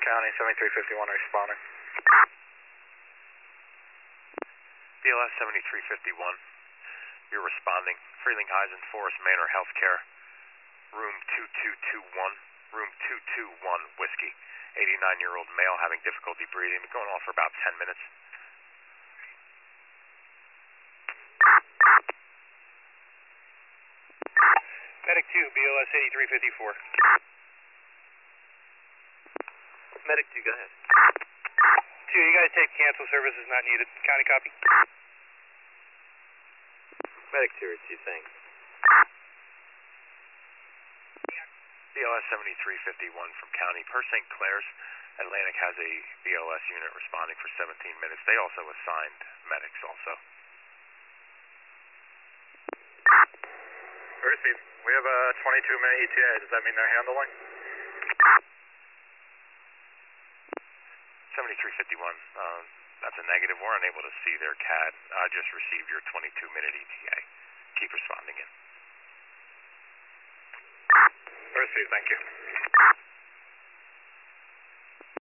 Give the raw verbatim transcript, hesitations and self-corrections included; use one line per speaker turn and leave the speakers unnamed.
County, seventy-three fifty-one responding.
B L S seventy-three fifty-one, you're responding. Frelinghuysen Forest Manor Healthcare, room two two two one, room two two one Whiskey. eighty-nine-year-old male having difficulty breathing, been going on for about ten minutes.
Medic two, B L S eighty-three fifty-four.
Medic two, go ahead.
two, you guys take cancel, service is not needed. County copy.
Medic two, two, thanks.
B L S seventy-three fifty-one from County. Per Saint Clair's, Atlantic has a B L S unit responding for seventeen minutes. They also assigned medics also.
Receive. We have a twenty-two minute E T A. Does that mean they're handling?
seventy-three fifty-one, uh, that's a negative. We're unable to see their C A D. I just received your twenty-two minute E T A. Keep responding in.
Receive, thank you.